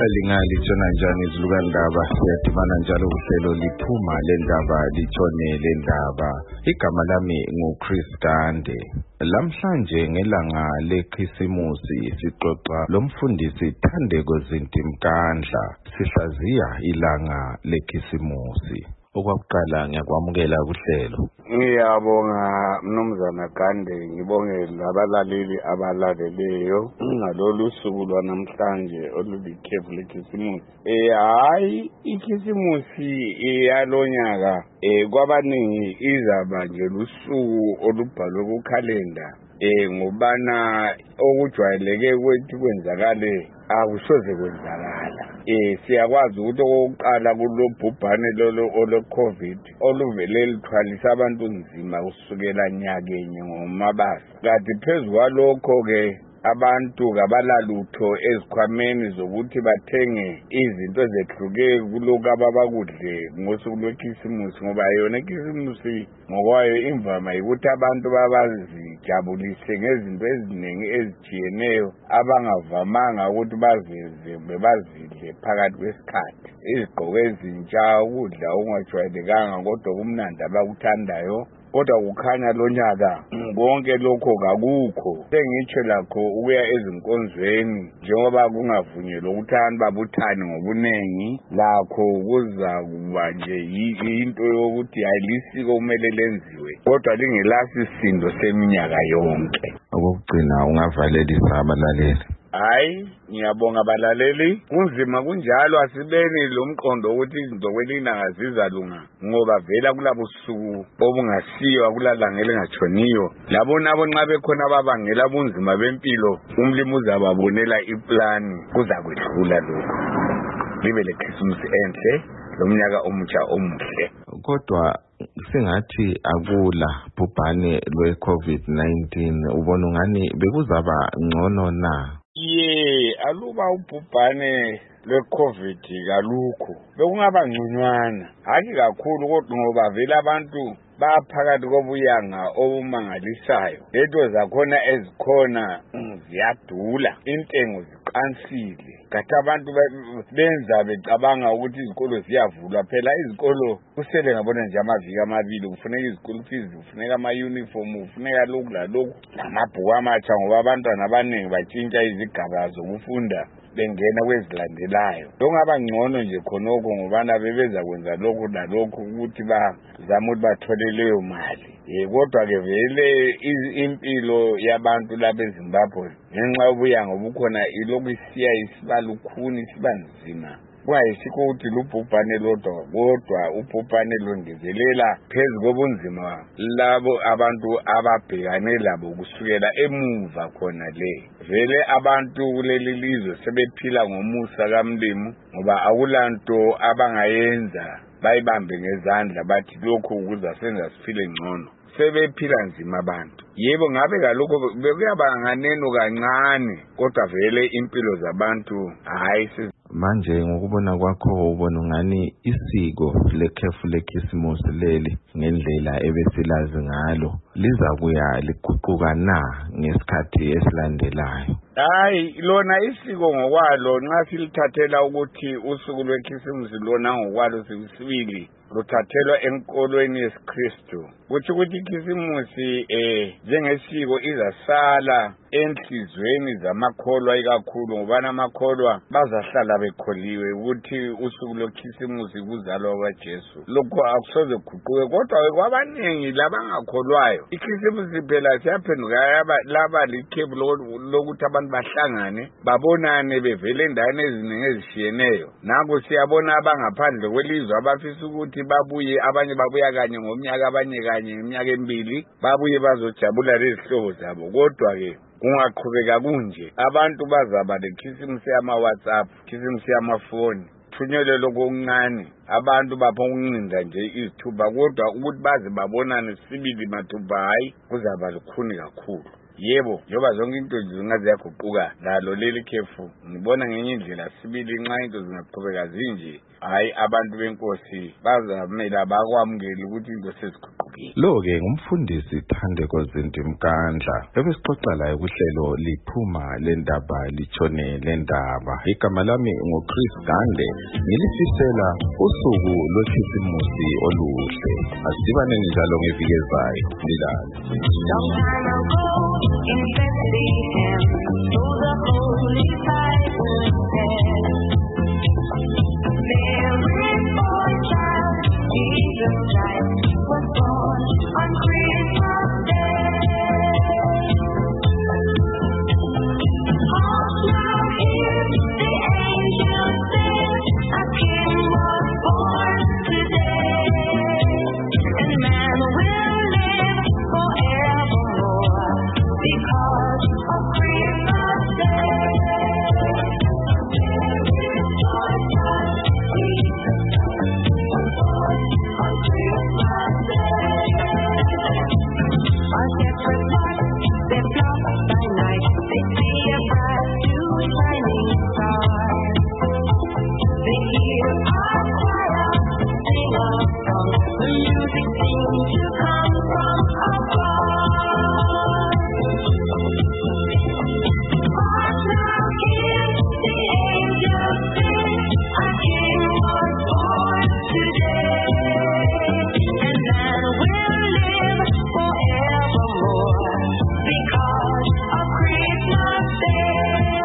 Lingalitshona njani izilukandaba siyadibana njalo kuhlelo liphuma lendaba litshone lendaba. Igama lami nguChris Gande. Lamhlanje ngelanga leKhisimusi sixoxa lomfundisi Thandeko Zintimkandla sihlaziya ilanga leKhisimusi. Okwakuqala ngiyakwamukela kuhlelo. Ngiyabonga mnumzana Gande, ngibonge labalaleli abalaleleyo ngalolu suku lwanamhlanje olulikhefu leKhisimusi. Hayi iKhisimusi yalonyaka kwabaningi izaba nje lusuku olubhalwe kukhalenda ngobana okujwayeleke kwethu kwenzakale akusoze kwenzakala. Siyakwazi ukuthi okokuqala kulobhubhane lolo ole-COVID oluvele lithwalisa abantu nzima kusukela nyakenye ngomabasa. Kanti phezu kwalokho-ke abantu kabalalutho ezikhwameni zokuthi bathenge izinto ezehluke kulokhu ababakudle ngosuku lweKhisimusi, ngoba yona iKhisimusi ngokwayo imvama yikuthi abantu babazijabulise ngezinto eziningi ezijiyeneyo abangavamanga ukuthi bazidle phakathi kwesikhathi. Izigqoko ezintsha, ukudla okungajwayelekanga kodwa kumnandi abakuthandayo. Kodwa kukhanya lonyaka konke lokho kakukho. Sengitsho lakho ukuya ezinkonzweni njengoba kungavunyelwa ukuthi abantu babuthane ngobunengi, lakho kuza kuba nje into yokuthi ayilisiko kumele lenziwe kodwa lingelasisindo seminyaka yonke. Okugcina ungavalelisa abalaleli. Hayi, ngiyabonga abalaleli. Kunzima kunjalo, asibeni lo mqondo ukuthi izinto kwelilanga zizalunga ngoba vela kulabusuku obungasiwa kulalanga elingatshoniyo. Labo nabo nxa bekhona ababangela ubunzima bempilo, umlimi uzababonela iplani, kuzakwedlula lokho. Libe leKhisimusi enhle lomnyaka omutsha omuhle. Kodwa singathi akula bhubhane lwe-COVID-19, ubona ngani bekuzaba ngcono na? Aluba ubhubhane lwe-COVID kalukho bekungaba ngconywana, hayi kakhulu kodwa ngoba vele abantu baphakathi kobuyanga obumangalisayo. Leto zakhona ezikhona ziyadula, intengo ziqansile. Kanti abantu benza becabanga ukuthi izikolo ziyavulwa. Phela izikolo kusele ngabona nje amaviki amabili, kufuneka izikolo fees, kufuneka ama-uniform, kufuneka lokhu lalokhu namabhuku amatsha ngoba abantwana abaningi batshintsha izigaba zokufunda bengena kwezilandelayo. Lokungaba ngcono nje khonokho ngobana bebeza kwenza lokhu lalokhu ukuthi bazame ukuthi bathole leyo mali. Kodwa-ke vele impilo yabantu laba eZimbabwe ngenxa yobuyanga obukhona ilokhu isiya isiba lukhuni, isiba nzima. Kungayisikho ukuthi lubhubhane lodwa, kodwa ubhubhane longezelela phezu kobunzima labo abantu ababhekane labo kusukela emuva khona le. Vele abantu kuleli lizwe sebephila ngomusa kaMlimu ngoba akulanto abangayenza bayibambe ngezandla bathi lokhu kuzasenza siphile ngcono. Sebephila nzima abantu. Yebo ngabe kalokho bekuyaba nganeno kancane, kodwa vele impilo zabantu hayi. Manje ngokubona kwakho ubona ngani isiko lekhefu leKhisimusi leli ngendlela ebesilazi ngalo liza kuya liguquka na ngesikhathi esilandelayo? Hayi, lona isiko ngokwalo nxa silithathela ukuthi usuku lweKhisimusi lona ngokwalo sibili luthathelwa enkolweni yesiKristu. Kuthi ukuthi iKhisimusi njengesiko izasala enhlizweni zamakholwa ikakhulu ngobana amakholwa bazahlala bekholiwe ukuthi usuku lweKhisimusi kuzalwa kwaJesu. Lokho akusoze kuguquke, kodwa kwabaningi labangakholwayo iKhisimusi phela siyaphenduka laba likhefu lokuthi abantu bahlangane babonane bevele endaweni eziningi ezishiyeneyo. Nango siyabona abangaphandle kwelizwe abafisa ukuthi babuye, abanye babuya kanye ngomnyaka, abanye kanye iminyaka emibili, babuye bazojabula lezihlobo zabo. Kodwa-ke kungaqhubeka kunje abantu bazaba leKhisimusi yama-WhatsApp, iKhisimusi yamafoni, thunyelwe lokho okuncane, abantu baphongincinda nje izithuba, kodwa ukuthi baze babonane sibili mathupha hayi kuzaba lukhuni kakhulu. yebo njengoba zonke into zingaziyaguquka lalo leli khefu ngibona ngenye indlela sibili nxa into zingaqhubeka zinje hayi abantu benkosi bazamela bakwamukela ukuthi into seziguqukile. Lo-ke ngumfundisi Thandeko Zindimkandla ebesixoxa laye kuhlelo liphuma lendaba litshone lendaba. Igama lami nguChris Gande, ngilifisela usuku lwekhisimusi oluhle. Asibaneni njalo ngeviki ezayo. Ngilale. Long time ago in Bethlehem, so the Holy Bible said, there is boy child, Jesus Christ, was born on Christmas Day. Hark now, hear the angels sing, a King was born today, and man will live forevermore because of Christmas Day. A shepherd boy, they flock by night, they see a bright new shining star. They hear a choir sing a song, the music seems to come from above. Hark now, hear the angels sing, a King was born today, and man will live forevermore because of Christmas Day.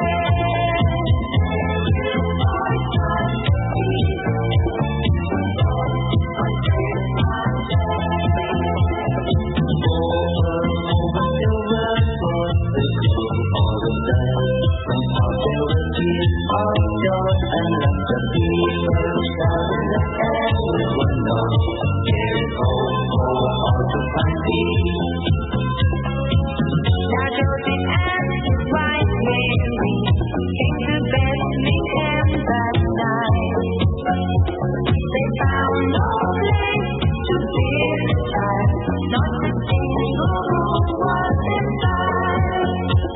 Now Joseph and his wife Mary came to Bethlehem that night. They found no place to build a child, not a single room was inside.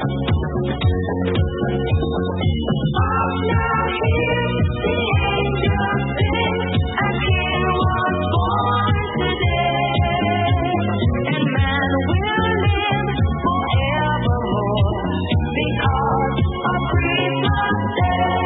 Hark now, hear the angels sing, a King was born today, and man will live forevermore because of Christmas Day.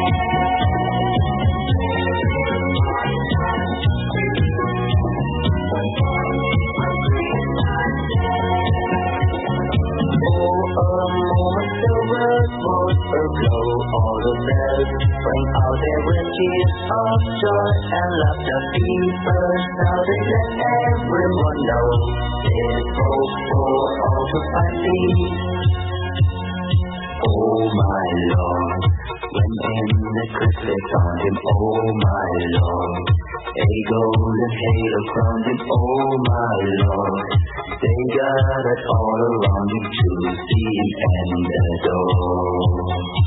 The world was aglow, all the bells rang out, there were tears of joy and laughter. People shouted, let everyone know there's hope for all to find peace. Oh my Lord, when in the crib they found him, oh my Lord, a golden halo crowned him, oh my Lord. They gathered all around him to see and adore.